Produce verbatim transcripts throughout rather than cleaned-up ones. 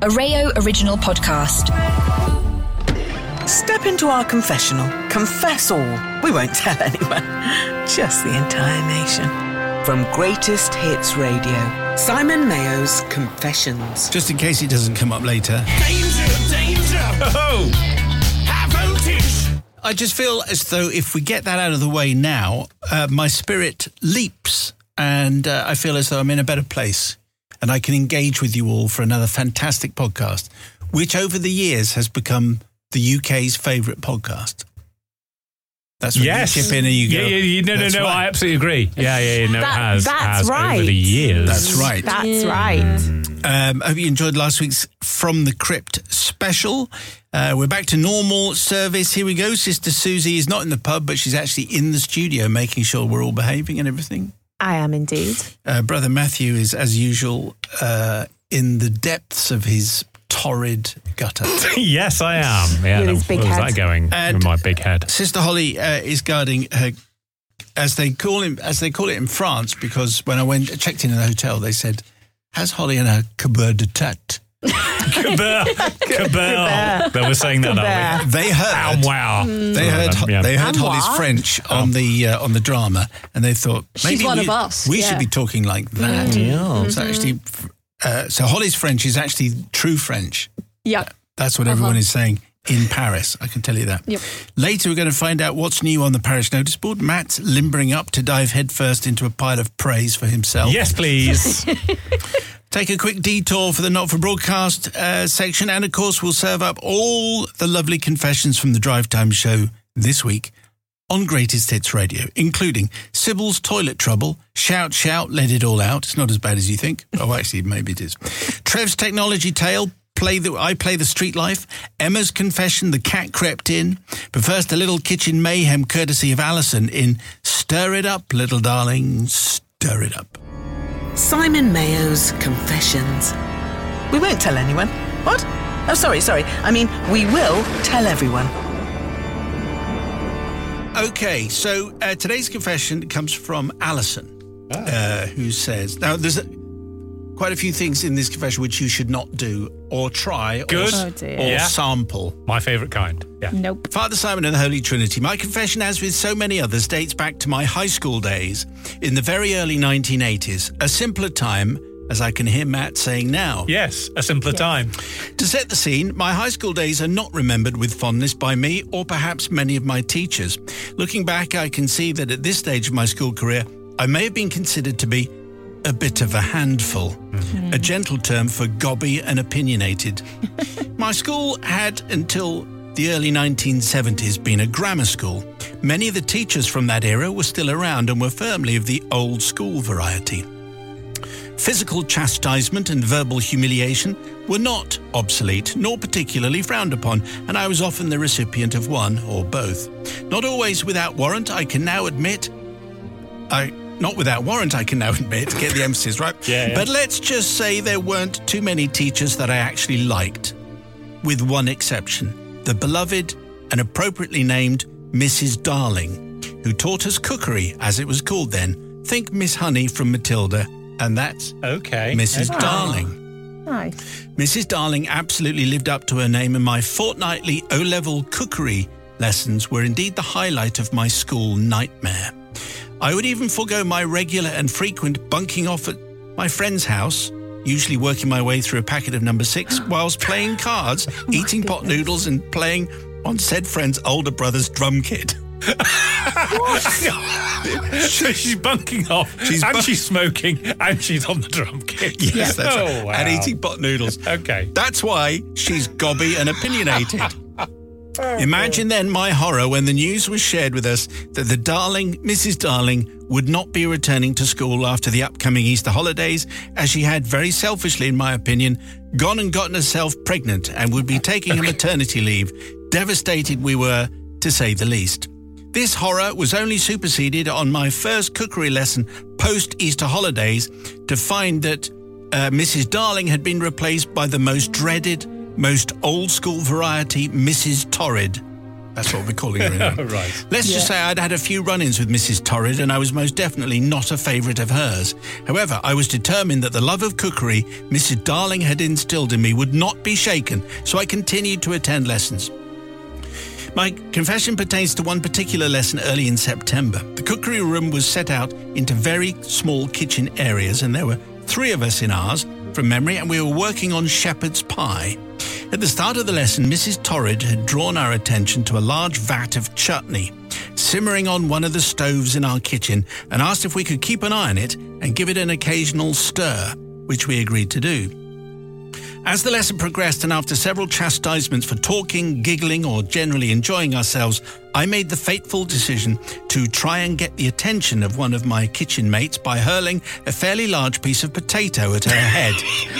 a Rayo original podcast. Step into our confessional. Confess all. We won't tell anyone. Just the entire nation. From Greatest Hits Radio, Simon Mayo's Confessions. Just in case it doesn't come up later. Danger, danger! Oh! High voltage! I just feel as though if we get that out of the way now, uh, my spirit leaps and uh, I feel as though I'm in a better place and I can engage with you all for another fantastic podcast, which over the years has become the U K's favourite podcast. That's what yes. you chip in and you go. Yeah, yeah, yeah. No, that's no, no, right. I absolutely agree. Yeah, yeah, yeah. No, That- it has. that's has right. Over the years. That's right. That's Yeah. right. Um, I hope you enjoyed last week's From the Crypt special. Uh, we're back to normal service. Here we go. Sister Susie is not in the pub, but she's actually in the studio making sure we're all behaving and everything. I am indeed. Uh, Brother Matthew is, as usual, uh, in the depths of his torrid gutter. Yes, I am. Yeah, With no, his big where's head. that going And- with my big head? Sister Holly uh, is guarding her, as they call him, as they call it in France, because when I went checked in the hotel, they said, "Has Holly in her cupboard de tête?" Cabell. Cabell. They were saying that, aren't we? They heard. Ow, wow. They heard. Yeah. They heard And Holly's what? French on the uh, on the drama, and they thought maybe She's one we, of us, we yeah. should be talking like that. Yeah. So actually, uh, so Holly's French is actually true French. Yep. That's what everyone is saying in Paris. I can tell you that. Yep. Later, we're going to find out what's new on the parish notice board. Matt's limbering up to dive headfirst into a pile of praise for himself. Yes, please. Take a quick detour for the not-for-broadcast uh, section, and of course we'll serve up all the lovely confessions from the Drive Time show this week on Greatest Hits Radio, including Sybil's toilet trouble, Shout Shout, Let It All Out. It's not as bad as you think. Oh, actually, maybe it is. Trev's technology tale, play the I Play the Street Life, Emma's confession, The Cat Crept In. But first, a little kitchen mayhem courtesy of Alison in Stir It Up, Little Darling, Stir It Up. Simon Mayo's Confessions. We won't tell anyone. What? Oh, sorry, sorry. I mean, we will tell everyone. Okay, so uh, today's confession comes from Alison, uh, who says, now there's a, quite a few things in this confession which you should not do or try Good. or, Oh, dear. or Yeah. sample. My favourite kind. Yeah. Nope. Father Simon and the Holy Trinity, my confession, as with so many others, dates back to my high school days in the very early nineteen eighties, a simpler time, as I can hear Matt saying now. Yes, a simpler time. To set the scene, my high school days are not remembered with fondness by me or perhaps many of my teachers. Looking back, I can see that at this stage of my school career, I may have been considered to be a bit of a handful, mm-hmm. a gentle term for gobby and opinionated. My school had, until the early nineteen seventies, been a grammar school. Many of the teachers from that era were still around and were firmly of the old school variety. Physical chastisement and verbal humiliation were not obsolete, nor particularly frowned upon, and I was often the recipient of one or both. Not always without warrant, I can now admit... I... Not without warrant, I can now admit, get the emphasis right. Yeah, yeah. But let's just say there weren't too many teachers that I actually liked, with one exception, the beloved and appropriately named Missus Darling, who taught us cookery, as it was called then. Think Miss Honey from Matilda, and that's Okay. Missus Okay. Darling. Nice. Missus Darling absolutely lived up to her name, and my fortnightly O-level cookery lessons were indeed the highlight of my school nightmare. I would even forego my regular and frequent bunking off at my friend's house, usually working my way through a packet of number six, whilst playing cards, eating pot noodles, and playing on said friend's older brother's drum kit. So she's bunking off, She's and bunk- she's smoking, and she's on the drum kit. Yes, that's oh, right. wow. And eating pot noodles. Okay. That's why she's gobby and opinionated. Imagine then my horror when the news was shared with us that the darling Missus Darling would not be returning to school after the upcoming Easter holidays, as she had very selfishly, in my opinion, gone and gotten herself pregnant and would be taking a maternity leave. Devastated we were, to say the least. This horror was only superseded on my first cookery lesson post-Easter holidays to find that uh, Missus Darling had been replaced by the most dreaded, most old-school variety, Missus Torrid. That's what we're calling her. Anyway. Right. Let's Yeah. just say I'd had a few run-ins with Missus Torrid, and I was most definitely not a favourite of hers. However, I was determined that the love of cookery Missus Darling had instilled in me would not be shaken, so I continued to attend lessons. My confession pertains to one particular lesson early in September. The cookery room was set out into very small kitchen areas, and there were three of us in ours, from memory, and we were working on shepherd's pie. At the start of the lesson, Missus Torrid had drawn our attention to a large vat of chutney simmering on one of the stoves in our kitchen and asked if we could keep an eye on it and give it an occasional stir, which we agreed to do. As the lesson progressed, and after several chastisements for talking, giggling, or generally enjoying ourselves, I made the fateful decision to try and get the attention of one of my kitchen mates by hurling a fairly large piece of potato at her head.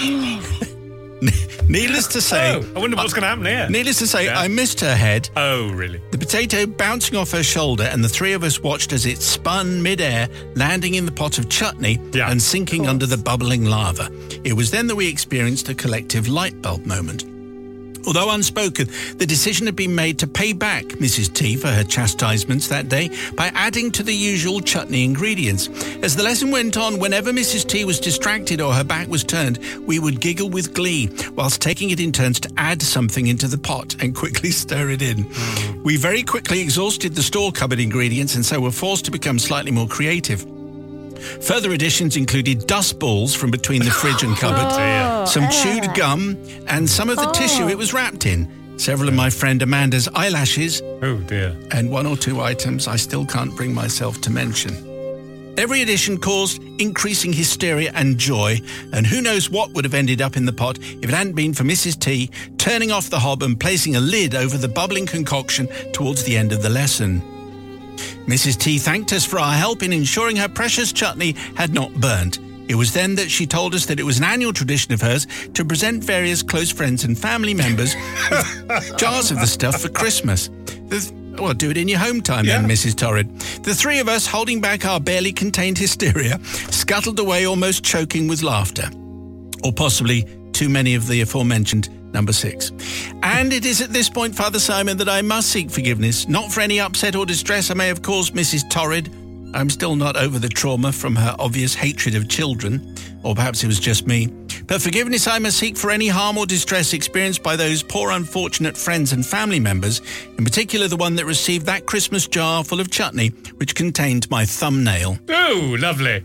Needless to say... Oh, I wonder what's going to happen here. Needless to say, Yeah. I missed her head. Oh, really? The potato bouncing off her shoulder, and the three of us watched as it spun mid-air, landing in the pot of chutney Yeah. and sinking under the bubbling lava. It was then that we experienced a collective light bulb moment. Although unspoken, the decision had been made to pay back Missus T for her chastisements that day by adding to the usual chutney ingredients. As the lesson went on, whenever Missus T was distracted or her back was turned, we would giggle with glee, whilst taking it in turns to add something into the pot and quickly stir it in. Mm. We very quickly exhausted the store cupboard ingredients, and so were forced to become slightly more creative. Further additions included dust balls from between the fridge and cupboard, Oh, some yeah. chewed gum, and some of the Oh. tissue it was wrapped in, several of my friend Amanda's eyelashes, Oh, dear. and one or two items I still can't bring myself to mention. Every addition caused increasing hysteria and joy, and who knows what would have ended up in the pot if it hadn't been for Missus T turning off the hob and placing a lid over the bubbling concoction towards the end of the lesson. Missus T thanked us for our help in ensuring her precious chutney had not burnt. It was then that she told us that it was an annual tradition of hers to present various close friends and family members with jars of the stuff for Christmas. The, well, do it in your home time Yeah. then, Missus Torrid. The three of us, holding back our barely contained hysteria, scuttled away almost choking with laughter. Or possibly too many of the aforementioned number six. And it is at this point, Father Simon, that I must seek forgiveness, not for any upset or distress I may have caused Missus Torrid. I'm still not over the trauma from her obvious hatred of children, or perhaps it was just me. But forgiveness I must seek for any harm or distress experienced by those poor unfortunate friends and family members, in particular the one that received that Christmas jar full of chutney, which contained my thumbnail, Oh, lovely.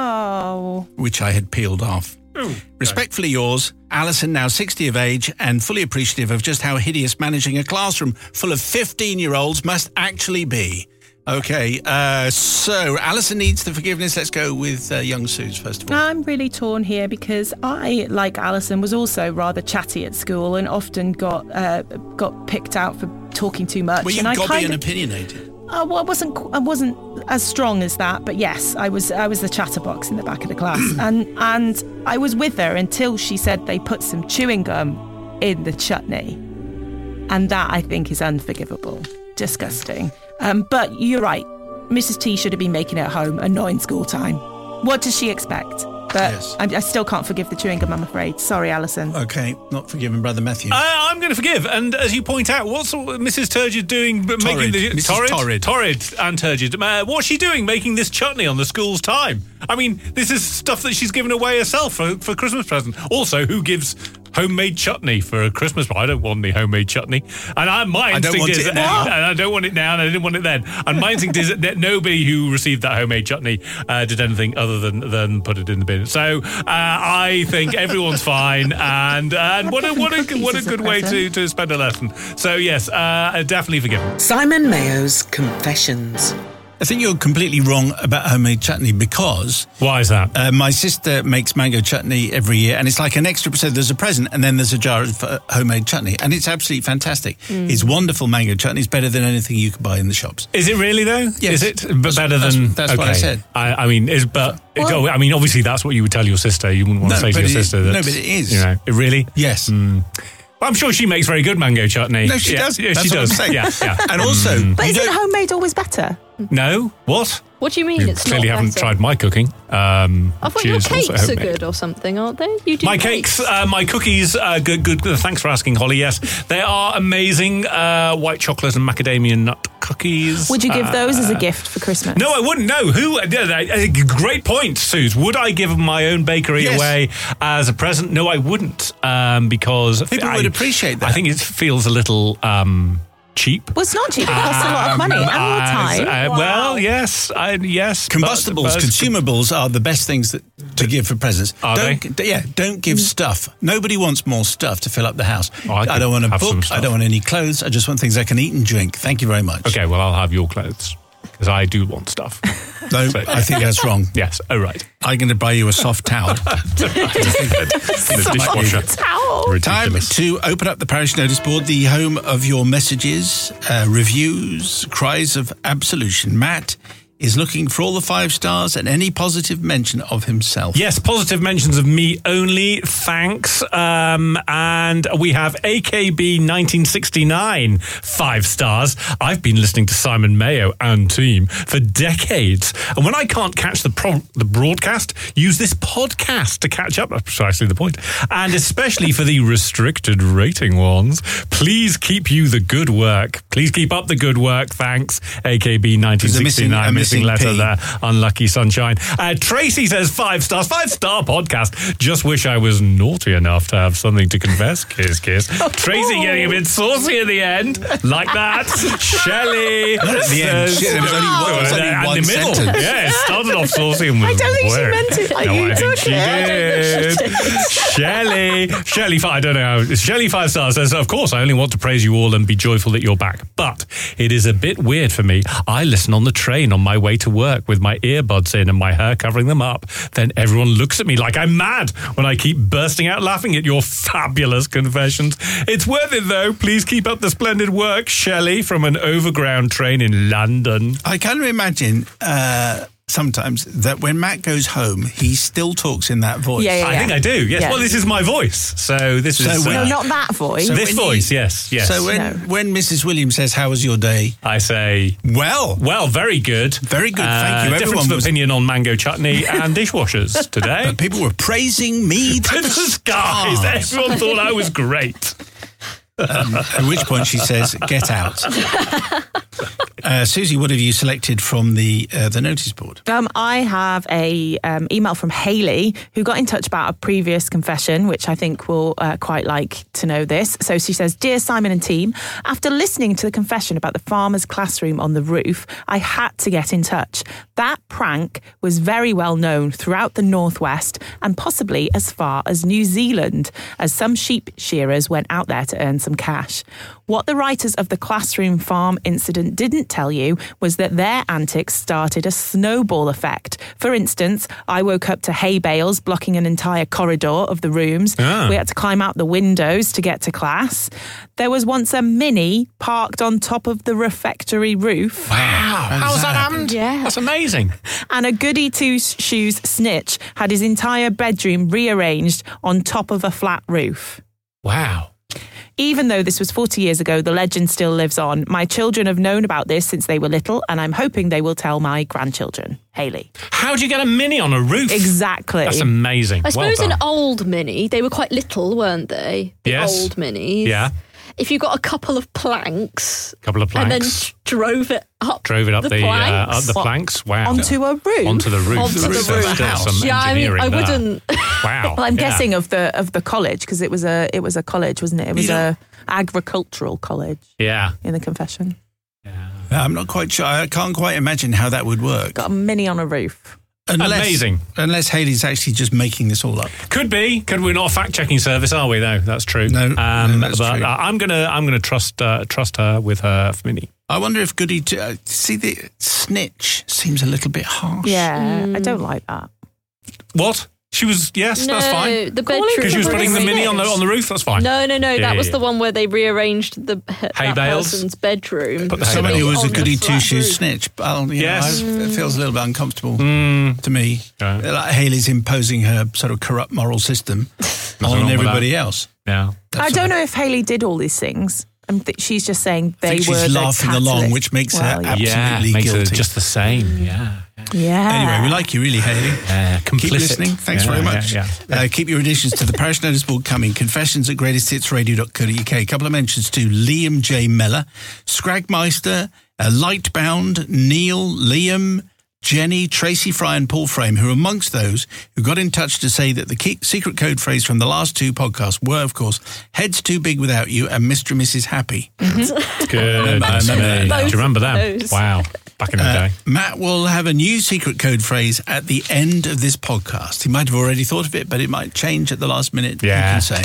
Oh. which I had peeled off. Oh, Respectfully yours, Alison, now sixty of age and fully appreciative of just how hideous managing a classroom full of fifteen-year-olds must actually be. Okay, uh, so Alison needs the forgiveness. Let's go with uh, young Suze first of all. I'm really torn here because I, like Alison, was also rather chatty at school and often got uh, got picked out for talking too much. Were you and I gobby kind and of, opinionated? Uh, well, I wasn't. I wasn't as strong as that, but yes, I was. I was the chatterbox in the back of the class, and and I was with her until she said they put some chewing gum in the chutney, and that I think is unforgivable, disgusting. Um, but you're right, Missus T should have been making it at home and not in school time. What does she expect? But Yes. I, I still can't forgive the chewing gum, I'm afraid. Sorry, Alison. Okay, not forgiven, Brother Matthew. I, I'm going to forgive. And as you point out, what's Missus Turgid doing? b- Torrid. Making the Missus Torrid, Torrid. Torrid and Turgid. Uh, what's she doing? Making this chutney on the school's time? I mean, this is stuff that she's given away herself for for Christmas present. Also, who gives homemade chutney for a Christmas? I don't want any homemade chutney. And I, my I don't instinct want is, it now. and I don't want it now, and I didn't want it then. And my instinct is that nobody who received that homemade chutney uh, did anything other than than put it in the bin. So uh, I think everyone's fine, and and what a what a what a As a good way to, present. to spend a lesson. So yes, uh, definitely forgiven. Simon Mayo's Confessions. I think you're completely wrong about homemade chutney because Why is that? uh, my sister makes mango chutney every year, and it's like an extra. So there's a present, and then there's a jar of uh, homemade chutney, and it's absolutely fantastic. It's wonderful mango chutney. It's better than anything you could buy in the shops. Is it really though? Yes. Is it but That's- better that's- than? that's what I okay. said. I, I mean, is but Well- oh, I mean, obviously that's what you would tell your sister. You wouldn't want No, to say to but your it- sister that. no, but it is. You know, it really. Yes. Well, I'm sure she makes very good mango chutney. No, she yeah, does. Yeah, That's she what I'm does. saying. Yeah, yeah. And also, But you isn't don't- homemade always better? No? What? What do you mean You it's clearly not haven't better? tried my cooking. Um, I thought which your is also cakes are homemade. good or something, aren't they? You do My cakes, uh, my cookies, uh, good, good, good. Thanks for asking, Holly. Yes, they are amazing. Uh, white chocolate and macadamia nut cookies. Would you give those as a Uh, gift for Christmas? No, I wouldn't. No, who? Uh, uh, great point, Suze. Would I give my own bakery Yes. away as a present? No, I wouldn't, um, because People I, would appreciate that. I think it feels a little um, cheap. Well, it's not cheap. It costs a lot of money and more As, time. uh, Well, yes, I, yes. Combustibles, but- but- consumables are the best things that, to give for presents. Are don't, Yeah, don't give stuff. Nobody wants more stuff to fill up the house. Oh, I I, could don't want a have some book. stuff. I don't want any clothes. I just want things I can eat and drink. Thank you very much. Okay, well, I'll have your clothes because I do want stuff. No, So- I think that's wrong. Yes. Oh, right. I'm going to buy you a soft towel. The dishwasher. Towel. Time Ridiculous. to open up the parish notice board, the home of your messages, uh, reviews, cries of absolution. Matt is looking for all the five stars and any positive mention of himself. Yes, positive mentions of me only. Thanks. Um, and we have A K B nineteen sixty-nine, five stars. I've been listening to Simon Mayo and team for decades. And when I can't catch the pro- the broadcast, use this podcast to catch up. That's precisely the point. And especially for the restricted rating ones, please keep you the good work. Please keep up the good work. Thanks. A K B nineteen sixty-nine. a missing Missing letter P. there. Unlucky sunshine. Uh, Tracy says five stars. Five star podcast. Just wish I was naughty enough to have something to confess. Kiss, kiss. Tracy getting a bit saucy at the end. Like that. Shelley. Not at the end. says- Shit, there was only one- there was only and one the middle. sentence. Yeah, it started off saucy and was I don't think she weird. meant it like no, you I think took she it. did. Shelley. Shelley, I don't know. Shelley five stars says, of course, I only want to praise you all and be joyful that you're back. But it is a bit weird for me. I listen on the train on my way to work with my earbuds in and my hair covering them up. Then everyone looks at me like I'm mad when I keep bursting out laughing at your fabulous confessions. It's worth it, though. Please keep up the splendid work, Shelley, from an overground train in London. I kind of imagine uh, sometimes that when Matt goes home, he still talks in that voice. Yeah, yeah, I think I do, yes. Yeah. Well, this is my voice. So this So is... when- uh, No, not that voice. So this when you- voice, yes, yes. So when, No. when Missus Williams says, "How was your day?" I say... Well, Well, very good. Very good, thank you. Uh, difference Everyone of was- opinion on mango chutney and dishwashers today. but people were praising me to To the skies. stars. Everyone thought I was great. Um, at which point she says, "Get out." Uh, Susie, what have you selected from the uh, the notice board? Um, I have a um, email from Hayley who got in touch about a previous confession, which I think will uh, quite like to know this. So she says, "Dear Simon and team, after listening to the confession about the farmer's classroom on the roof, I had to get in touch. That prank was very well known throughout the Northwest and possibly as far as New Zealand, as some sheep shearers went out there to earn some cash. What the writers of the classroom farm incident didn't tell you was that their antics started a snowball effect. For instance, I woke up to hay bales blocking an entire corridor of the rooms. Ah. We had to climb out the windows to get to class. There was once a Mini parked on top of the refectory roof. Wow. How's that happened? Yeah. That's amazing. And a goody two-shoes snitch had his entire bedroom rearranged on top of a flat roof. Wow. Even though this was forty years ago, the legend still lives on. My children have known about this since they were little, and I'm hoping they will tell my grandchildren." Hayley. How do you get a Mini on a roof? Exactly. That's amazing. I suppose well an done. old Mini, they were quite little, weren't they? The Yes. old Minis. Yeah. If you got a couple of planks, Couple of and then planks. drove it up, Drove it up the, the uh, planks. up the What? planks. Wow. Onto a roof? Onto the roof. Onto the There's roof. still House. some yeah, I mean, engineering I there. wouldn't. Wow. Well, I'm Yeah. guessing of the of the college because it was a it was a college, wasn't it? It was You know- a agricultural college Yeah. in the confession. I'm not quite sure. I can't quite imagine how that would work. Got a Mini on a roof. Unless, Amazing. Unless Hayley's actually just making this all up. Could be. Could we're not a fact checking service, are we? No, that's true. No, no, um, that's but true. uh, I'm gonna I'm gonna trust uh, trust her with her Mini. I wonder if Goody... T- uh, see, the snitch seems a little bit harsh. Yeah, I don't like that. What? She was, yes, no, that's fine. the bedroom. Because she was putting the mini on the on the roof, that's fine. No, no, no. Yeah, that yeah, was yeah. the one where they rearranged the Hay that bales. person's bedroom. Put the hay Somebody bales. who was a On the goody flat two-shoes roof. snitch. Well, you Yes. know, I- it feels a little bit uncomfortable Mm. to me. Yeah. Like Hayley's imposing her sort of corrupt moral system wrong on with everybody else. Yeah. I don't know if Hayley did all these things. I'm th- she's just saying they I think were she's the laughing along, catalyst. which makes Well, her yeah. absolutely Yeah, makes guilty. it just the same. Yeah. Yeah. Anyway, we like you really, Hayley. Uh, complicit. Keep listening. Thanks Yeah, very much. Yeah, yeah. Uh, keep your additions to the Parish Notice board coming. Confessions at greatest hits radio dot co dot uk. A couple of mentions to Liam J. Meller, Scragmeister, uh, Lightbound, Neil, Liam, Jenny, Tracy Fry and Paul Frame, who are amongst those who got in touch to say that the key- secret code phrase from the last two podcasts were, of course, Heads Too Big Without You and Mister and Missus Happy. Good. I remember that now. Do you remember them? Those. Wow. Back in the Uh, day. Matt will have a new secret code phrase at the end of this podcast. He might have already thought of it, but it might change at the last minute. Yeah. You can say.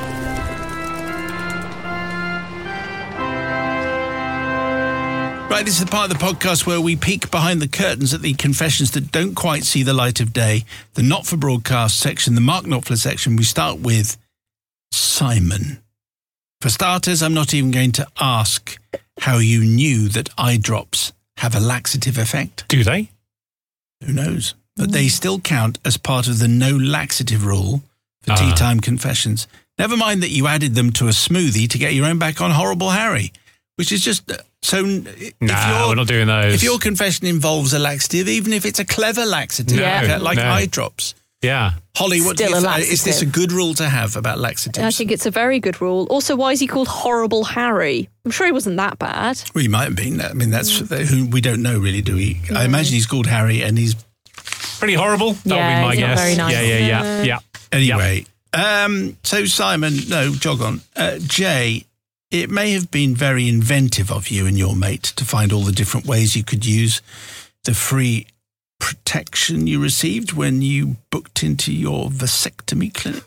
Right, this is the part of the podcast where we peek behind the curtains at the confessions that don't quite see the light of day. The not for broadcast section, the Mark Knopfler section. We start with Simon. For starters, I'm not even going to ask how you knew that eye drops have a laxative effect. Do they? Who knows? But they still count as part of the no laxative rule for Ah. tea time confessions. Never mind that you added them to a smoothie to get your own back on Horrible Harry, which is just uh, so. If No, your- we're not doing those. If your confession involves a laxative, even if it's a clever laxative, No, like, like no. eye drops. Yeah. Holly, what do Still you a th- is this a laxative. good rule to have about laxatives? I think it's a very good rule. Also, why is he called Horrible Harry? I'm sure he wasn't that bad. Well, he might have been. I mean, that's who we don't know really, do we? I imagine he's called Harry, and he's Pretty horrible. That Yeah, would be my he's not guess. very nice. Yeah, yeah, yeah. Yeah. anyway. Um, so Simon, no, jog on. Uh, Jay, it may have been very inventive of you and your mate to find all the different ways you could use the free protection you received when you booked into your vasectomy clinic.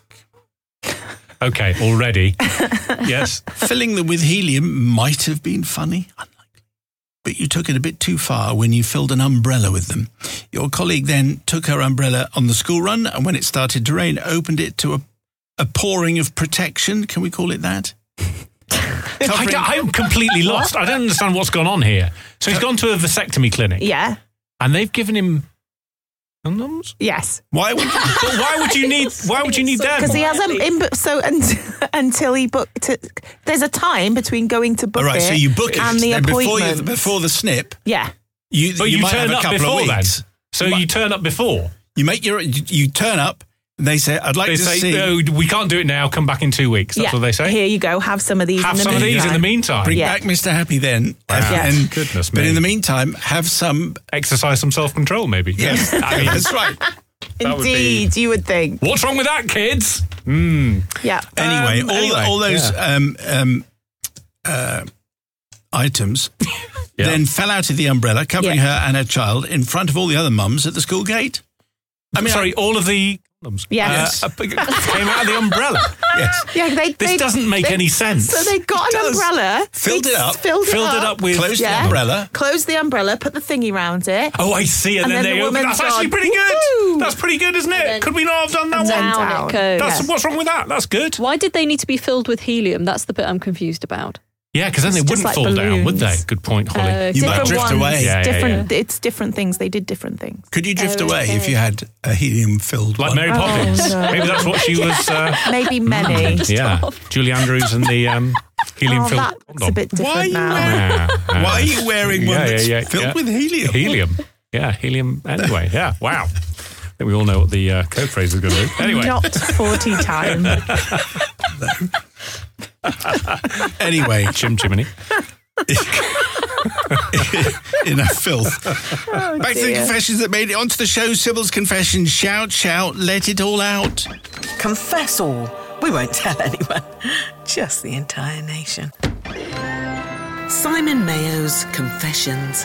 Okay, already. Yes. Filling them with helium might have been funny, unlikely. But you took it a bit too far when you filled an umbrella with them. Your colleague then took her umbrella on the school run, and when it started to rain, opened it to a, a pouring of protection. Can we call it that? I Covering- don't- I'm completely lost. I don't understand what's gone on here. So he's gone to a vasectomy clinic Yeah. and they've given him condoms? Yes. Why would But why would you need why would you need them? Because he hasn't. In, so and, until he booked it, there's a time between going to book All right, it so you book it and the then before, you, appointment. before the snip. Yeah. You, But you, might turn have a up couple before of then. weeks. So you turn up before. You make your you, you turn up. And they say, "I'd like They to say, see." no, we can't do it now. Come back in two weeks. That's yeah. what they say. Here you go. Have some of these. Have in the some of these in the meantime. meantime. Bring Yeah. back Mister Happy then. Wow. Yeah. And, Goodness but me. in the meantime, have some. Exercise some self-control, maybe. Yes, I mean, that's right. that would be- Indeed, you would think. What's wrong with that, kids? Mm. Yeah. Anyway, Um, all, anyway, all those yeah. um, um, uh, items Yeah. then fell out of the umbrella, covering Yeah. her and her child in front of all the other mums at the school gate. I mean, Sorry, all of the condoms Yes. uh, came out of the umbrella. I, yes, Yeah. They, This they, doesn't make they- any sense. So they got It an does. umbrella, Filled they it up. filled, Filled it up with- closed Yeah. the umbrella. closed the umbrella, put the thingy round it. Oh, I see. And, And then, then they the open. woman's That's actually gone, pretty good. "Woo!" That's pretty good, isn't it? then- Could we not have done that And one? then Down down. it goes. That's Yes. what's wrong with that. That's good. Why did they need to be filled with helium? That's the bit I'm confused about. Yeah, because then they It's wouldn't just like fall down, would they? balloons. Good point, Holly. Uh, You might different drift ones, away. Yeah, yeah, different. It's different things. They did different things. Could you drift away Okay. if you had a helium-filled like one? Mary Poppins. no. Maybe that's what she was. Uh, Maybe many. yeah, Julie Andrews and the um, helium Oh, filled that's a condom. bit different Why are you now. wearing- Yeah, Why are you wearing one Yeah, yeah, that's yeah, filled yeah. with helium? Helium. Yeah, helium. Anyway, yeah. Wow. I think we all know what the uh, code phrase is going to be. Anyway. Not forty times. Anyway, Chim chimney. in a filth. Back to the dear. confessions that made it onto the show. Sybil's confession. Shout, shout, let it all out. Confess all. We won't tell anyone, just the entire nation. Simon Mayo's Confessions.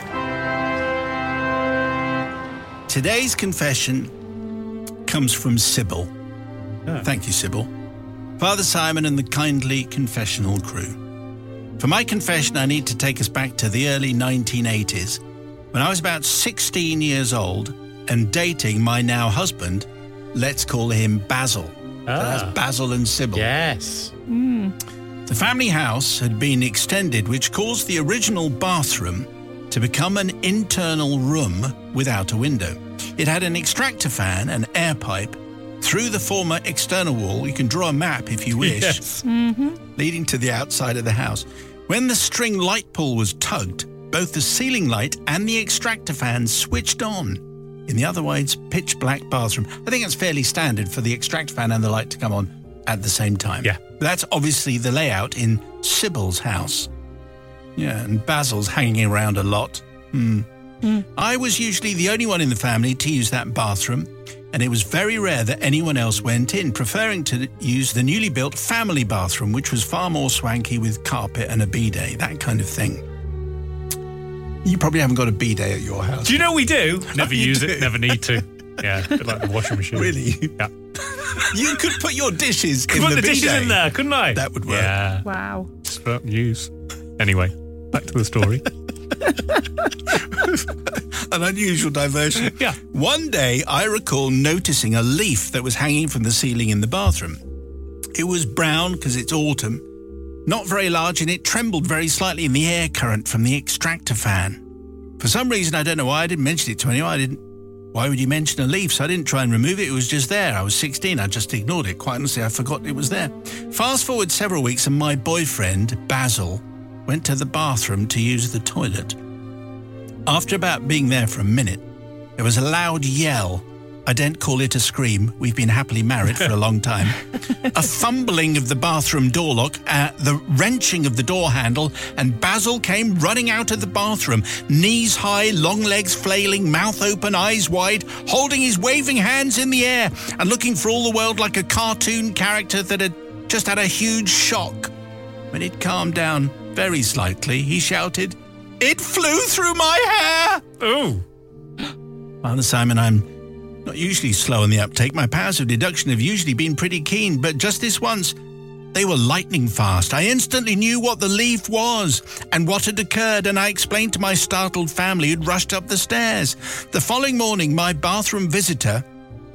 Today's confession comes from Sybil. Thank you, Sybil. Father Simon and the kindly confessional crew. For my confession, I need to take us back to the early nineteen eighties, when I was about sixteen years old and dating my now husband, let's call him Basil. Ah. So that's Basil and Sybil. Yes. The family house had been extended, which caused the original bathroom to become an internal room without a window. It had an extractor fan and air pipe through the former external wall. You can draw a map if you wish, Yes. leading to the outside of the house. When the string light pull was tugged, both the ceiling light and the extractor fan switched on in the otherwise pitch black bathroom. I think it's fairly standard for the extractor fan and the light to come on at the same time. Yeah. That's obviously the layout in Sybil's house. Yeah, and Basil's hanging around a lot. Hmm. I was usually the only one in the family to use that bathroom, and it was very rare that anyone else went in, preferring to use the newly built family bathroom, which was far more swanky with carpet and a bidet, that kind of thing. You probably haven't got a bidet at your house. Do you know we do? Never You use do? it, never need to. Yeah, a bit like the washing machine. Really? Yeah. You could put your dishes Could in put the the dishes bidet. in there, couldn't I? That would work. Yeah. Wow. Just for use. Anyway, back to the story. An unusual diversion. Yeah. One day, I recall noticing a leaf that was hanging from the ceiling in the bathroom. It was brown because it's autumn, not very large, and it trembled very slightly in the air current from the extractor fan. For some reason, I don't know why I didn't mention it to anyone. I didn't. Why would you mention a leaf? So I didn't try and remove it. It was just there. I was sixteen. I just ignored it. Quite honestly, I forgot it was there. Fast forward several weeks, and my boyfriend, Basil, went to the bathroom to use the toilet. After about being there for a minute, there was a loud yell. I don't call it a scream. We've been happily married for a long time. A fumbling of the bathroom door lock, uh, the wrenching of the door handle, and Basil came running out of the bathroom, knees high, long legs flailing, mouth open, eyes wide, holding his waving hands in the air and looking for all the world like a cartoon character that had just had a huge shock. When it calmed down very slightly, he shouted, "It flew through my hair!" Oh. Father Simon, I'm not usually slow on the uptake. My powers of deduction have usually been pretty keen, but just this once, they were lightning fast. I instantly knew what the leaf was and what had occurred, and I explained to my startled family who'd rushed up the stairs. The following morning, my bathroom visitor,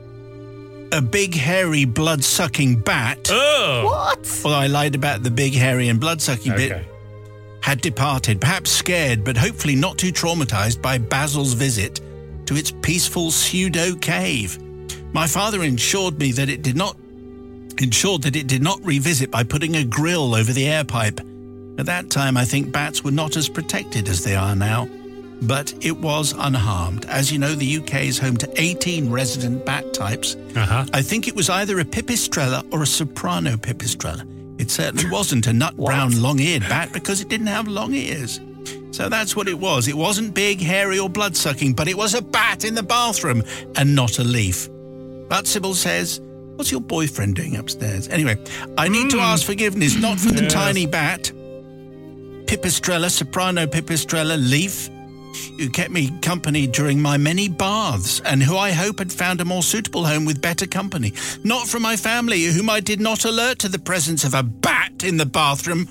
a big, hairy, blood-sucking bat, Oh. What? although I lied about the big, hairy and blood-sucking bit, Okay. had departed, perhaps scared, but hopefully not too traumatized by Basil's visit to its peaceful pseudo-cave. My father ensured me that it did not ensured that it did not revisit by putting a grill over the air pipe. At that time, I think bats were not as protected as they are now, but it was unharmed. As you know, the U K is home to eighteen resident bat types. Uh-huh. I think it was either a pipistrella or a soprano pipistrella. It certainly wasn't a nut brown long-eared bat because it didn't have long ears. So that's what it was. It wasn't big, hairy or blood-sucking, but it was a bat in the bathroom and not a leaf. But Sybil says, what's your boyfriend doing upstairs? Anyway, I need to ask forgiveness, not for the Yes. tiny bat, pipistrella, soprano pipistrella, leaf, who kept me company during my many baths and who I hope had found a more suitable home with better company. Not from my family, whom I did not alert to the presence of a bat in the bathroom,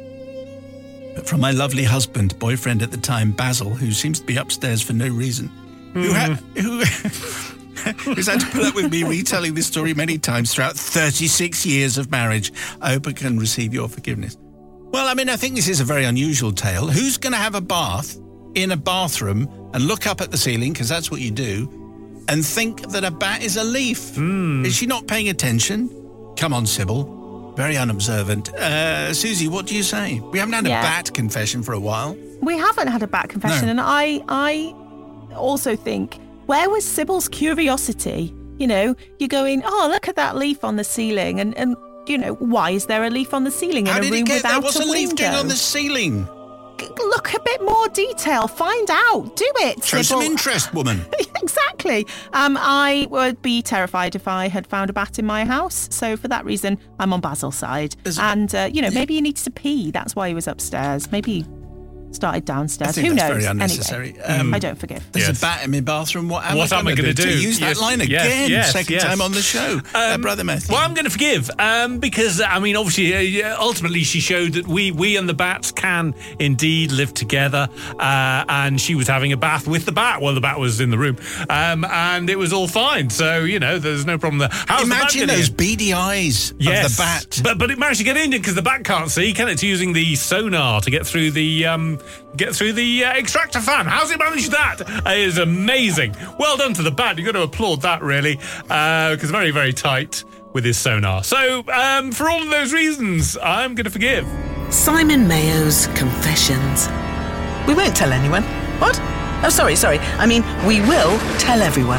but from my lovely husband, boyfriend at the time, Basil, who seems to be upstairs for no reason, who had who who's had to put up with me retelling this story many times throughout thirty-six years of marriage. I hope I can receive your forgiveness. Well, I mean, I think this is a very unusual tale. Who's going to have a bath in a bathroom and look up at the ceiling, because that's what you do, and think that a bat is a leaf? Is she not paying attention? Come on, Sybil. Very unobservant. Uh, Susie, what do you say? We haven't had Yeah. a bat confession for a while. We haven't had a bat confession, No. and I, I also think, where was Sybil's curiosity? You know, you're going, oh, look at that leaf on the ceiling, and, and you know, why is there a leaf on the ceiling How in a did room it get there? without What's a a leaf window? doing on the ceiling? G- Look a bit more detail. Find out. Do it, Show some Sybil. interest, woman. Exactly. Um, I would be terrified if I had found a bat in my house. So for that reason, I'm on Basil's side. Is- and, uh, you know, maybe he needs to pee. That's why he was upstairs. Maybe started I downstairs. think Who that's knows? very unnecessary. Anyway, Um, I don't forgive. There's Yes. a bat in my bathroom. What am What I am I going to gonna do? do? Use Yes, that line yes, again. yes, Second yes. time on the show. uh, Um, Brother Matthew. Well, I'm going to forgive um, because, I mean, obviously, uh, ultimately, she showed that we we and the bats can indeed live together. Uh, and she was having a bath with the bat. Well, the bat was in the room. Um, and it was all fine. So, you know, there's no problem there. How's Imagine the bat those getting in? beady eyes Yes. of the bat. But, but it managed to get in because the bat can't see, can it? It's using the sonar to get through the um, get through the uh, extractor fan. How's it managed that? It is amazing. Well done to the bat. You've got to applaud that, really, because very, very tight with his sonar. So, um, for all of those reasons, I'm going to forgive. Simon Mayo's Confessions. We won't tell anyone. What? Oh, sorry, sorry. I mean, we will tell everyone.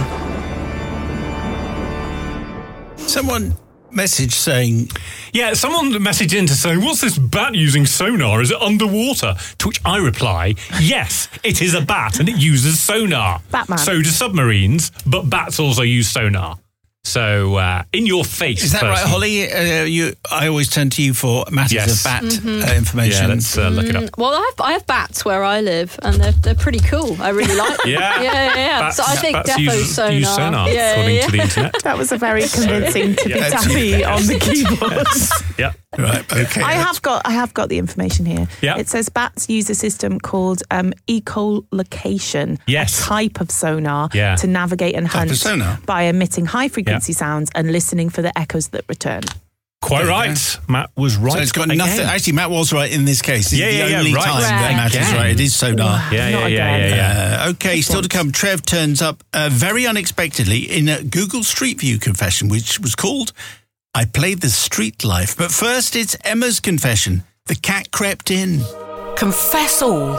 Someone messaged saying, Yeah, someone messaged in to say, what's this bat using sonar? Is it underwater? To which I reply, yes, it is a bat and it uses sonar. Batman. So do submarines, but bats also use sonar. So, uh, in your face, is that right, person. Holly? Uh, you, I always turn to you for matters Yes. of bat Mm-hmm. uh, information. Yeah, let's uh, look it up. Well, I have, I have bats where I live, and they're they're pretty cool. I really like them. Yeah. yeah, yeah. yeah. Bats- so I think bats defo use, sonar. use sonar, yeah, according yeah. to the internet. That was a very convincing to be Yeah. tappy on the keyboard. Yeah. Right, okay. I have got I have got the information here. Yeah. It says bats use a system called um, echolocation, Yes. a type of sonar Yeah. to navigate and Type of hunt sonar? by emitting high frequency sounds and listening for the echoes that return. Quite There you right. Matt was right. So it's got again. nothing. Actually, Matt was right in this case. This Yeah, is the yeah, yeah, only right. time that Right. Matt is Again. right. It is sonar. Wow. Yeah, yeah, Not yeah, again. yeah, yeah. Uh, okay, still to come. Trev turns up uh, very unexpectedly in a Google Street View confession, which was called I Played the Street Life. But first, it's Emma's confession. The cat crept in. Confess all.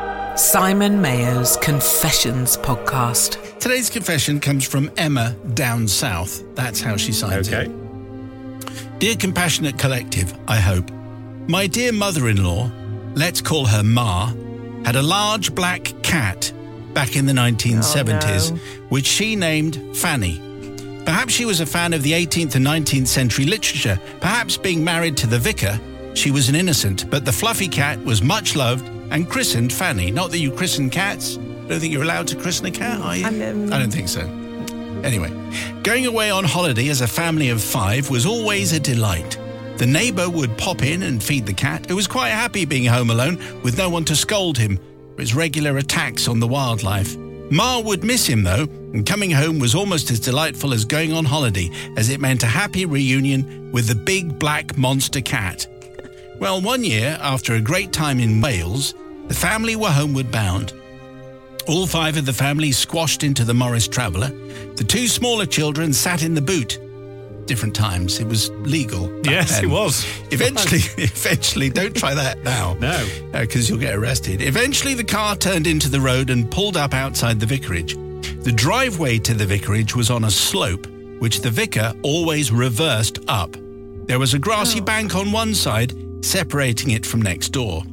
Simon Mayo's Confessions podcast. Today's confession comes from Emma down south. That's how she signs Okay. it. Dear Compassionate Collective, I hope. My dear mother-in-law, let's call her Ma, had a large black cat back in the nineteen seventies, no. which she named Fanny. Perhaps she was a fan of the eighteenth and nineteenth century literature. Perhaps being married to the vicar, she was an innocent, but the fluffy cat was much loved and christened Fanny. Not that you christen cats. I don't think you're allowed to christen a cat, are you? I'm, um, I don't think so. Anyway, going away on holiday as a family of five was always a delight. The neighbour would pop in and feed the cat, who was quite happy being home alone with no one to scold him for his regular attacks on the wildlife. Ma would miss him, though, and coming home was almost as delightful as going on holiday, as it meant a happy reunion with the big black monster cat. Well, one year, after a great time in Wales, the family were homeward bound. All five of the family squashed into the Morris Traveller. The two smaller children sat in the boot. Different times. It was legal. back Yes, then. it was. Eventually, eventually, don't try that now. No. Because you'll get arrested. Eventually, the car turned into the road and pulled up outside the vicarage. The driveway to the vicarage was on a slope, which the vicar always reversed up. There was a grassy bank on one side, separating it from next door.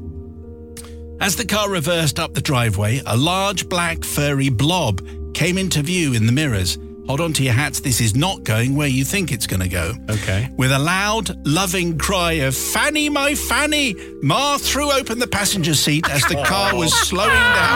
As the car reversed up the driveway, a large black furry blob came into view in the mirrors. Hold on to your hats, this is not going where you think it's going to go. Okay. With a loud, loving cry of, "Fanny, my Fanny!" Ma threw open the passenger seat as the car was slowing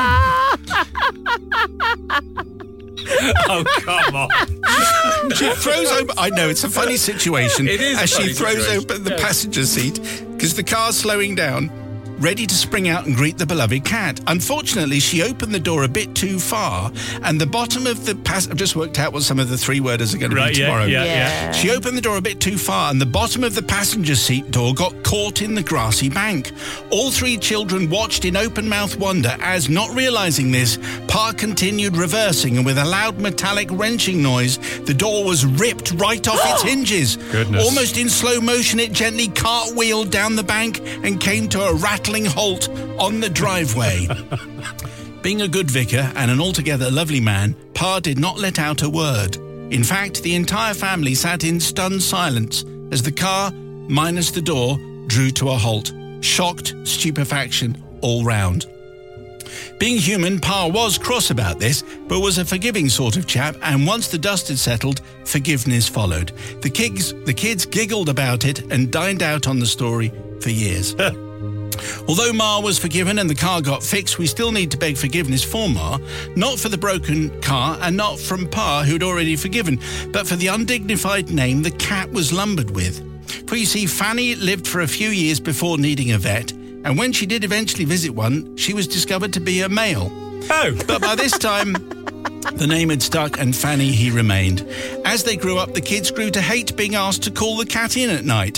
down. Oh, come on. She throws open... I know, it's a funny situation. It is a As she funny throws situation. open the Yes. passenger seat, because the car's slowing down, ready to spring out and greet the beloved cat. Unfortunately, she opened the door a bit too far, and the bottom of the... Pas- I've just worked out what some of the three worders are going to Right, be yeah, tomorrow. yeah, Yeah. yeah. She opened the door a bit too far, and the bottom of the passenger seat door got caught in the grassy bank. All three children watched in open-mouthed wonder as, not realizing this, Pa continued reversing, and with a loud metallic wrenching noise, the door was ripped right off its hinges. Goodness. Almost in slow motion, it gently cartwheeled down the bank and came to a rattling halt on the driveway. Being a good vicar and an altogether lovely man, Pa did not let out a word. In fact, the entire family sat in stunned silence as the car, minus the door, drew to a halt. Shocked stupefaction all round. Being human, Pa was cross about this, but was a forgiving sort of chap, and once the dust had settled, forgiveness followed. The kids, the kids giggled about it and dined out on the story for years. Although Ma was forgiven and the car got fixed, we still need to beg forgiveness for Ma, not for the broken car and not from Pa, who'd already forgiven, but for the undignified name the cat was lumbered with. For you see, Fanny lived for a few years before needing a vet, and when she did eventually visit one, she was discovered to be a male. Oh. But by this time, the name had stuck, and Fanny he remained. As they grew up, the kids grew to hate being asked to call the cat in at night.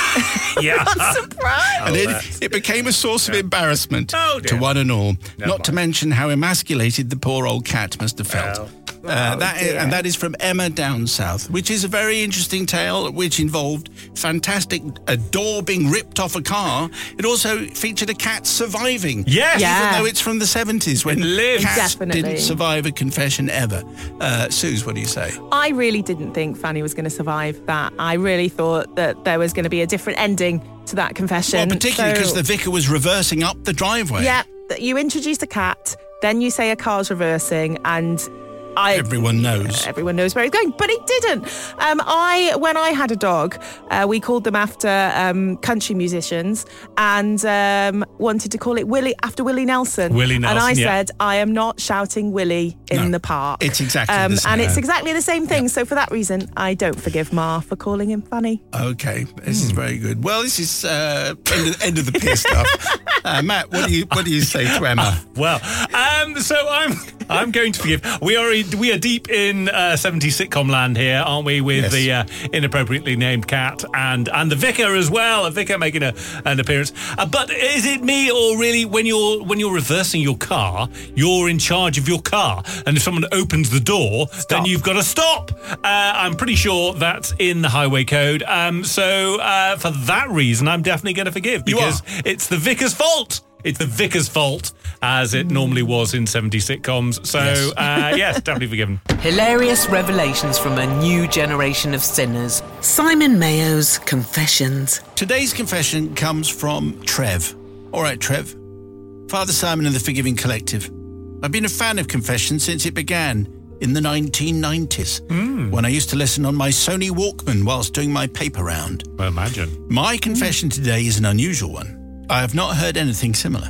Yeah. Surprise! And it, it became a source of embarrassment Oh, to dear. one and all. Never Not to mind. mention how emasculated the poor old cat must have felt. Well. Uh, that is, and that is from Emma Down South, which is a very interesting tale which involved fantastic a door being ripped off a car. It also featured a cat surviving. Yes. Yeah. Even though it's from the seventies when lives. cats Definitely. didn't survive a confession ever. Uh, Suze, what do you say? I really didn't think Fanny was going to survive that. I really thought that there was going to be a different ending to that confession. Well, particularly because So- the vicar was reversing up the driveway. Yeah, that you introduce a cat, then you say a car's reversing, and I Everyone knows. everyone knows where it's going, but it didn't. Um, I when I had a dog, uh, we called them after um, country musicians, and um, wanted to call it Willie after Willie Nelson. Willie and I Nelson, yeah. said, I am not shouting Willie in No, the park. it's exactly um, the same. and it's exactly the same thing. So for that reason, I don't forgive Ma for calling him Fanny. Okay, this is very good. Well, this is uh, end, of, end of the pier stuff. Uh, Matt, what do you what do you say to Emma? Well, um, so I'm I'm going to forgive. We are we are deep in uh, seventies sitcom land here, aren't we? With Yes. the uh, inappropriately named cat and and the vicar as well. A vicar making a, an appearance. Uh, but is it me, or really when you're when you're reversing your car, you're in charge of your car, and if someone opens the door, then you've got to stop. Uh, I'm pretty sure that's in the highway code. Um, so uh, for that reason, I'm definitely going to forgive You because are? it's the vicar's fault. It's the vicar's fault, as it normally was in seventies sitcoms. So, Yes. uh, yes, definitely forgiven. Hilarious revelations from a new generation of sinners. Simon Mayo's Confessions. Today's confession comes from Trev. All right, Trev. Father Simon and the Forgiving Collective. I've been a fan of confessions since it began in the nineteen nineties, when I used to listen on my Sony Walkman whilst doing my paper round. Well, imagine. My confession today is an unusual one. I have not heard anything similar.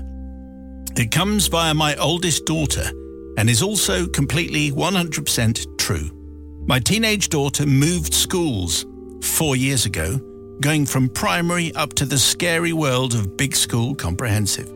It comes via my oldest daughter and is also completely one hundred percent true. My teenage daughter moved schools four years ago, going from primary up to the scary world of big school comprehensive.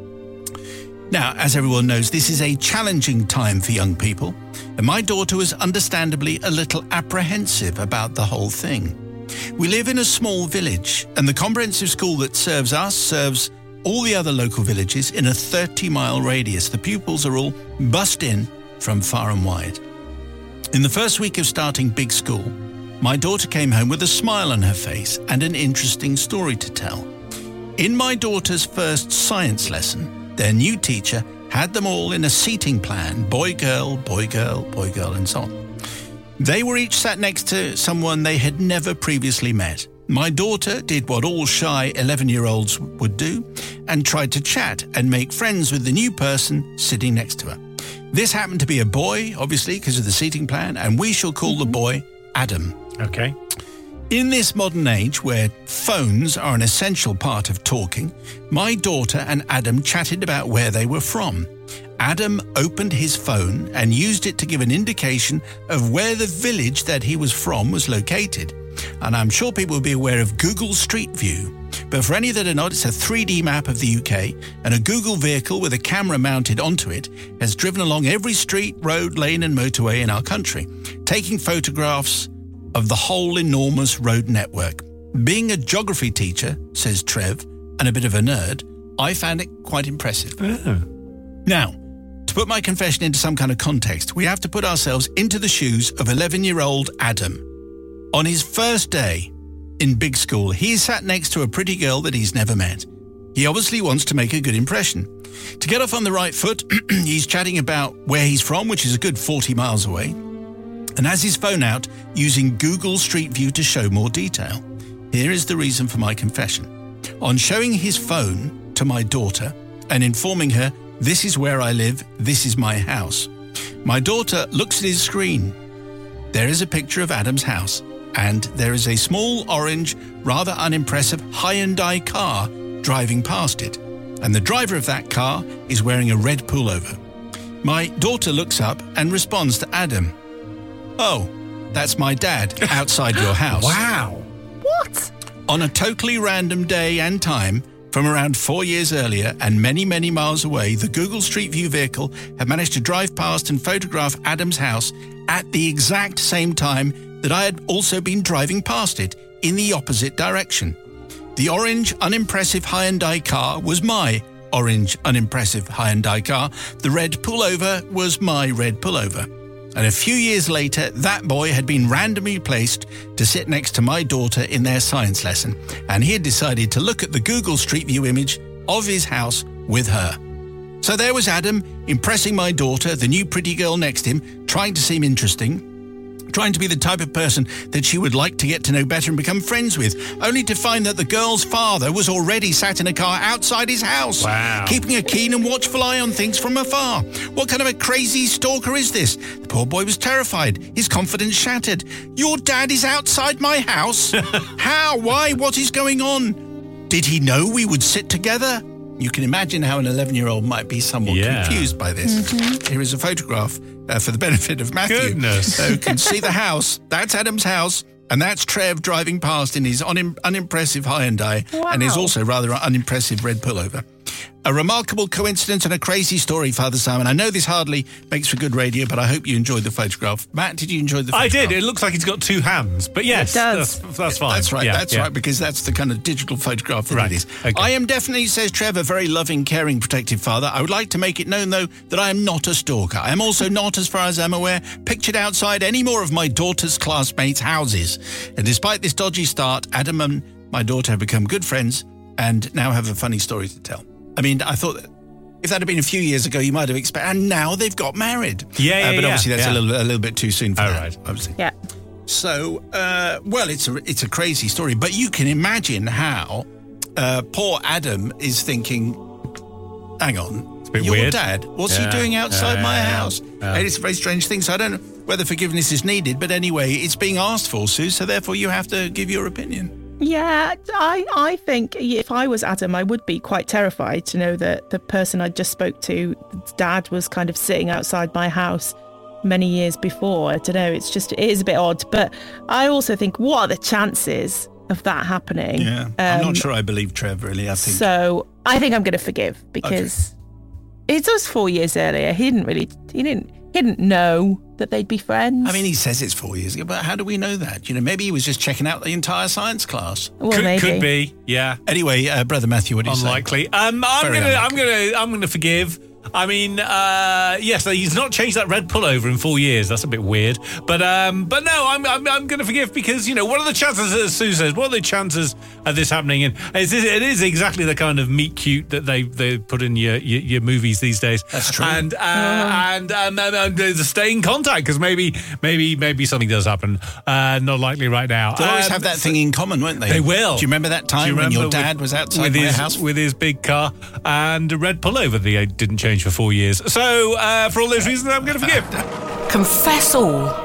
Now, as everyone knows, this is a challenging time for young people, and my daughter was understandably a little apprehensive about the whole thing. We live in a small village, and the comprehensive school that serves us serves all the other local villages in a thirty-mile radius. The pupils are all bussed in from far and wide. In the first week of starting big school, my daughter came home with a smile on her face and an interesting story to tell. In my daughter's first science lesson, their new teacher had them all in a seating plan, boy, girl, boy, girl, boy, girl, and so on. They were each sat next to someone they had never previously met. My daughter did what all shy eleven-year-olds would do and tried to chat and make friends with the new person sitting next to her. This happened to be a boy, obviously, because of the seating plan, and we shall call the boy Adam. Okay. In this modern age where phones are an essential part of talking, my daughter and Adam chatted about where they were from. Adam opened his phone and used it to give an indication of where the village that he was from was located. And I'm sure people will be aware of Google Street View. But for any that are not, it's a three D map of the U K, and a Google vehicle with a camera mounted onto it has driven along every street, road, lane and motorway in our country, taking photographs of the whole enormous road network. Being a geography teacher, says Trev, and a bit of a nerd, I found it quite impressive. Oh. Now, to put my confession into some kind of context, we have to put ourselves into the shoes of eleven-year-old Adam. On his first day in big school, he sat next to a pretty girl that he's never met. He obviously wants to make a good impression. To get off on the right foot, he's chatting about where he's from, which is a good forty miles away, and has his phone out using Google Street View to show more detail. Here is the reason for my confession. On showing his phone to my daughter and informing her, this is where I live, this is my house, my daughter looks at his screen. There is a picture of Adam's house, and there is a small, orange, rather unimpressive Hyundai car driving past it. and the driver of that car is wearing a red pullover. My daughter looks up and responds to Adam. Oh, that's my dad outside your house. Wow. What? On a totally random day and time, from around four years earlier and many, many miles away, the Google Street View vehicle had managed to drive past and photograph Adam's house at the exact same time that I had also been driving past it in the opposite direction. The orange, unimpressive Hyundai car was my orange, unimpressive Hyundai car. The red pullover was my red pullover. And a few years later, that boy had been randomly placed to sit next to my daughter in their science lesson, and he had decided to look at the Google Street View image of his house with her. So there was Adam, impressing my daughter, the new pretty girl next to him, trying to seem interesting, trying to be the type of person that she would like to get to know better and become friends with, only to find that the girl's father was already sat in a car outside his house, wow. keeping a keen and watchful eye on things from afar. What kind of a crazy stalker is this? The poor boy was terrified, his confidence shattered. Your dad is outside my house? How? Why? What is going on? Did he know we would sit together? You can imagine how an eleven-year-old might be somewhat yeah. confused by this. Mm-hmm. Here is a photograph uh, for the benefit of Matthew. Goodness. So you can see the house. That's Adam's house. And that's Trev driving past in his un- unimpressive Hyundai wow. and his also rather unimpressive red pullover. A remarkable coincidence and a crazy story, Father Simon. I know this hardly makes for good radio, but I hope you enjoyed the photograph. Matt, did you enjoy the photograph? I did. It looks like he's got two hands, but yes, It does. That's, that's fine. That's right, Yeah, that's yeah. right, because that's the kind of digital photograph that Right, it is. okay. I am definitely, says Trevor, a very loving, caring, protective father. I would like to make it known, though, that I am not a stalker. I am also not, as far as I'm aware, pictured outside any more of my daughter's classmates' houses. And despite this dodgy start, Adam and my daughter have become good friends and now have a funny story to tell. I mean, I thought that if that had been a few years ago, you might have expected, and now they've got married. Yeah, yeah, uh, But yeah, obviously that's yeah. a little a little bit too soon for Oh, that, right. obviously. Yeah. So, uh, well, it's a it's a crazy story, but you can imagine how uh, poor Adam is thinking, hang on, It's a bit your weird. dad, what's Yeah. he doing outside Yeah, my yeah, house? yeah. And it's a very strange thing, so I don't know whether forgiveness is needed, but anyway, it's being asked for, Sue, so therefore you have to give your opinion. Yeah, I, I think if I was Adam, I would be quite terrified to know that the person I just spoke to, dad, was kind of sitting outside my house many years before. I don't know, it's just, it is a bit odd. But I also think, what are the chances of that happening? Yeah, I'm Um, not sure I believe Trev, really, I think. So I think I'm going to forgive because it was four years earlier. He didn't really, he didn't, he didn't know that they'd be friends. I mean, he says it's four years ago, but how do we know that? You know, maybe he was just checking out the entire science class. well, Could, maybe. could be, yeah. Anyway, uh, Brother Matthew, what do you say? Unlikely. Um, I'm Very gonna, I'm unlikely. gonna, I'm gonna forgive. I mean, uh, yes, he's not changed that red pullover in four years. That's a bit weird. But, um, but no, I'm, I'm, I'm going to forgive because you know what are the chances? As Sue says, what are the chances of this happening? And it's, it is exactly the kind of meet cute that they, they put in your, your your movies these days. That's true. And uh, and um, and, and uh, stay in contact because maybe maybe maybe something does happen. Uh, not likely right now. They'll always Um, have that thing in common, won't they? They will. Do you remember that Do you time when your remember dad with- was outside with my his house? with his big car and a red pullover that he didn't change for four years? So uh, for all those reasons, I'm going to forgive. Confess all.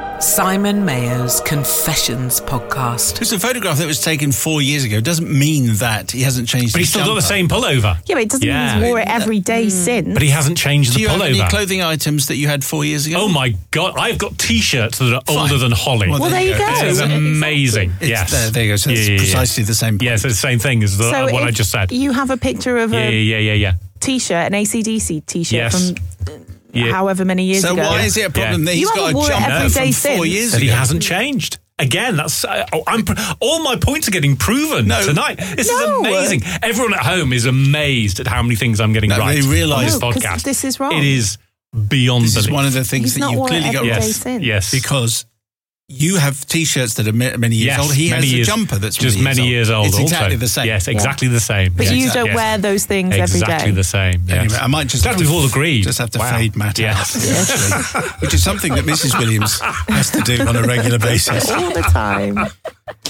Simon Mayo's Confessions podcast. It's a photograph that was taken four years ago. It doesn't mean that he hasn't changed But he's his still got the jumper. same pullover. Yeah, but it doesn't Yeah. mean he's wore it every day since. But he hasn't changed Do the you have any pullover. clothing items that you had four years ago? Oh my God! I've got T-shirts that are older Fine. than Holly. Well, Well, there you go. This is amazing. It's yes, there, there you go. So it's Yeah, yeah, yeah. precisely the same point. Yes, it's the same thing as the, So what I if just said. You have a picture of Yeah, a yeah, yeah, yeah. T-shirt, an A C D C T-shirt Yes. from Yeah. however many years So ago. why is it a problem Yeah. that he's You got haven't a worn it jumper every from day four since. years That he ago? hasn't changed. Again, that's uh, oh, I'm pr- all my points are getting proven No. tonight. This No. is amazing. Everyone at home is amazed at how many things I'm getting No, right. they realise- on No, this 'cause podcast. this is wrong. It is beyond This is belief. one of the things He's that not you've worn it clearly got every wrong. day yes, since. yes, Because you have T-shirts that are ma- many years yes, old. He many has years, a jumper that's just many years old. old. It's also. exactly the same. Yes, exactly the same. But Yes, you yes, don't yes. wear those things every day. Exactly the same. Yes. Anyway, I might just Glad have we've to- all agreed. Just have to Wow. fade Matt Yes. out, actually, which is something that Missus Williams has to do on a regular basis. All the time.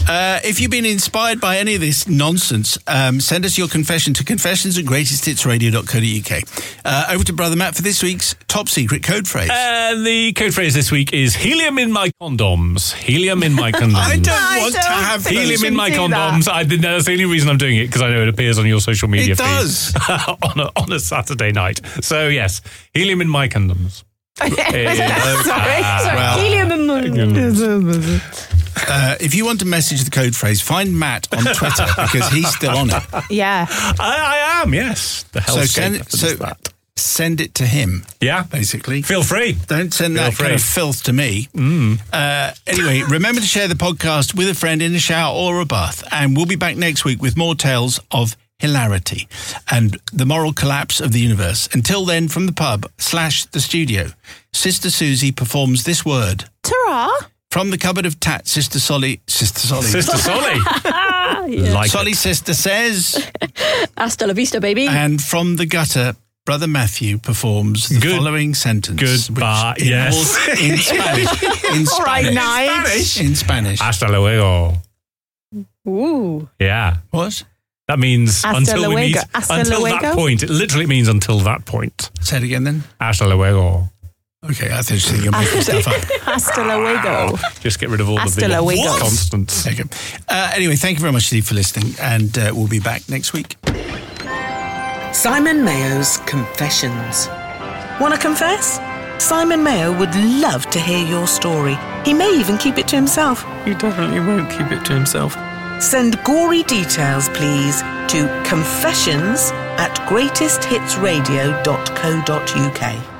Uh, if you've been inspired by any of this nonsense, um, send us your confession to confessions at greatest hits radio dot co dot uk. Uh, over to Brother Matt for this week's top secret code phrase. Uh, the code phrase this week is helium in my condoms. Helium in my condoms. I don't I want don't to have think Helium those. in my do condoms. I did, that's the only reason I'm doing it, because I know it appears on your social media It feed does. on, a, on a Saturday night. So, yes, helium in my condoms. Sorry. Uh, Sorry. well- Helium and moon. Uh, if you want to message the code phrase, find Matt on Twitter because he's still on it. Yeah. I, I am, yes. The So hellscape send, that so is that. send it to him, Yeah. basically. Feel free. Don't send Feel that kind of free. filth to me. Mm. Uh, anyway, remember to share the podcast with a friend in a shower or a bath. And we'll be back next week with more tales of hilarity and the moral collapse of the universe. Until then, from the pub slash the studio, Sister Susie performs this word. Ta-ra. From the cupboard of tat, Sister Solly... Sister Solly. Sister Solly. Like Solly it. Sister says... Hasta la vista, baby. And from the gutter, Brother Matthew performs the Good- following sentence. Goodbye, which yes. involves- In Spanish. In All right, Spanish. nice. In Spanish. Hasta luego. Ooh. Yeah. What? That means Hasta until we meet, luego. Hasta until that luego? point. It literally means until that point. Say it again then. Hasta luego. Okay, I think you're making stuff up. Hasta luego. Just get rid of all Hasta the big luego. constants. Okay. Uh, anyway, thank you very much, Steve, for listening, and uh, we'll be back next week. Simon Mayo's Confessions. Want to confess? Simon Mayo would love to hear your story. He may even keep it to himself. He definitely won't keep it to himself. Send gory details, please, to confessions at greatest hits radio dot co dot uk.